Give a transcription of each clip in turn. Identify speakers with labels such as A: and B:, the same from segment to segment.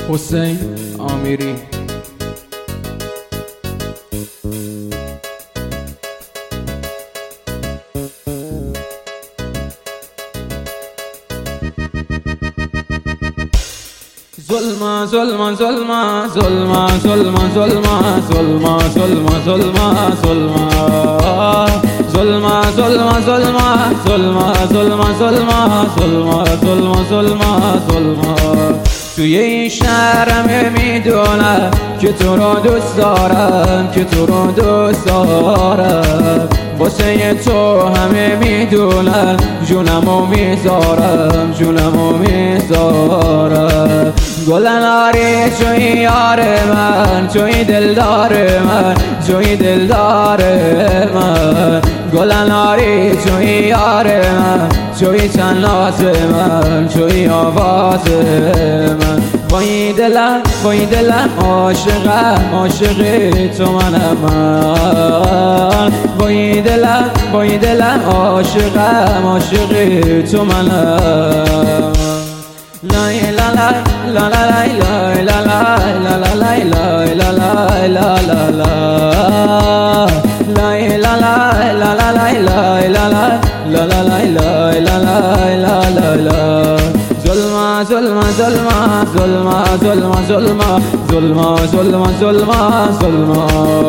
A: حسین آمیری. ظلم ظلم ظلم ظلم ظلم ظلم ظلم ظلم ظلم ظلم ظلم ظلم ظلم ظلم ظلم ظلم ظلم ظلم ظلم توی این شهرم میدونم که تو رو دوست دارم، که تو رو دوست دارم. واسه تو همه میدونم جونمو میذارم، جونمو میذارم. گلناری توی یار من، توی دلدار من، توی دلدار من. گلناری توی یار من، توی تنات من، توی آواز من. وای دلم وای دلم عاشقم، عاشق تو منم من. وای دلم وای دلم عاشقم، عاشق تو منم. لا لا لا لا لا لا لا لا لا لا لا لا لا لا لا لا لا لا. ظلم ظلم ظلم ظلم ظلم ظلم ظلم ظلم ظلم ظلم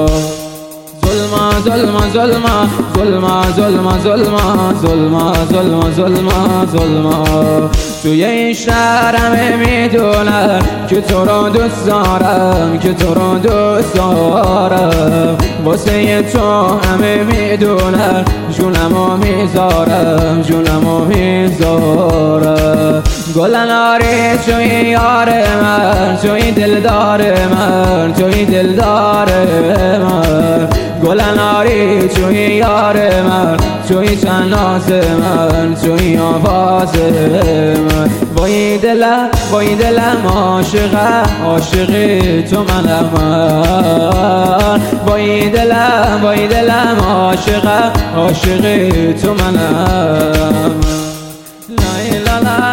A: ظلم ظلم ظلم ظلم ظلم ظلم ظلم ظلم ظلم توی این شهرم میدونم که تو رو دوست دارم، که تو رو دوست دارم. واسه تو همه میدونم جونمو میذارم، جونمو میذارم. گلناری توی یار من، توی دلدار من، توی دلدار من. گلناری توی یار من، توی تنات من، توی آواز من. وای دلم وای دلم عاشقم، عاشق تو منم من. وای دلم وای دلم عاشقم، عاشق تو منم. لا لا لا